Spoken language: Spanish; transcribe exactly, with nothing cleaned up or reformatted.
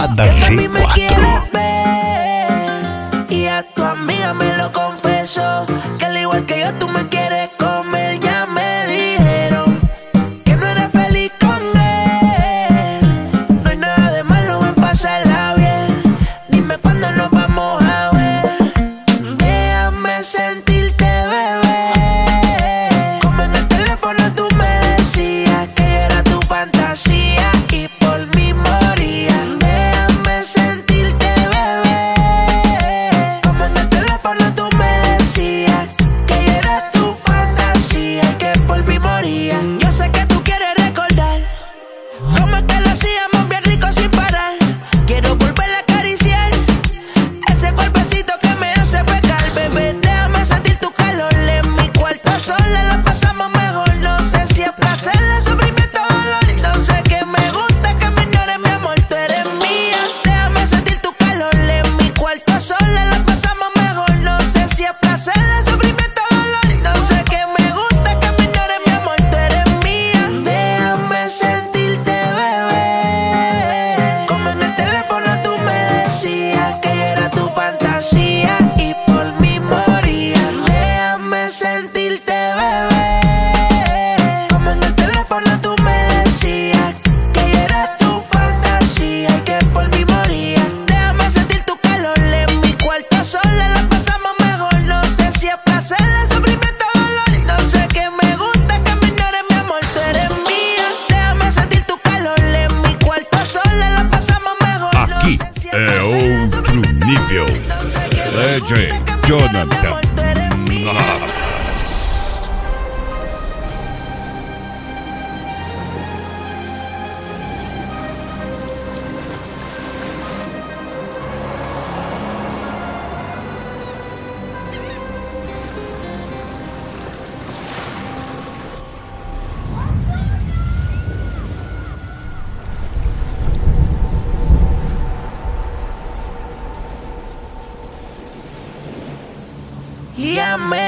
Banda que C mami me cuatro. quieres ver. Y a tu amiga me lo confesó, que al igual que yo tú me quieres comer. Ya me dijeron que no eres feliz con él. No hay nada de malo en pasarla bien. Dime cuándo nos vamos a ver. Déjame sentirte, bebé. Como en el teléfono tú me decías que yo era tu fantasía y por mí moría. Déjame sentirte, bebé. Como en el teléfono tú me decías que yo era tu fantasía y que por mí moría. Yo sé que tú quieres recordar cómo es que lo hacíamos bien rico sin parar. Quiero volver a acariciar ese cuerpecito que me hace pecar, bebé. Déjame sentir tu calor en mi cuarto. Sola la pasamos mejor. No sé si es placer, el sufrimiento, dolor. No sé qué me gusta, que me ignores, mi amor. Tú eres mía. Déjame sentir tu calor en mi cuarto. Sola la pasamos mejor. No sé si es placer, el sufrimiento, dolor. No sé qué me gusta, que me ignores, mi amor. Tú eres mía. Déjame sentirte, bebé. Como en el teléfono tú me decías que yo era tu fantasía y por mí moría. Déjame sentirte, bebé. Como en el teléfono tú me decías que yo era tu fantasía y que por mí moría. Déjame sentir tu calor en mi cuarto. Sola la pasamos mejor. No sé si es placer, el sufrimiento, dolor. No sé qué me gusta, que me ignores, mi amor. Tú eres mía. Déjame sentir tu calor en mi cuarto. Sola la pasamos mejor. No Aqui sé si es é placer, el outro sufrimiento, nível. dolor. No sé qué me D gusta, J que me ignores, mi Jonathan. amor. Tú eres mía. Llame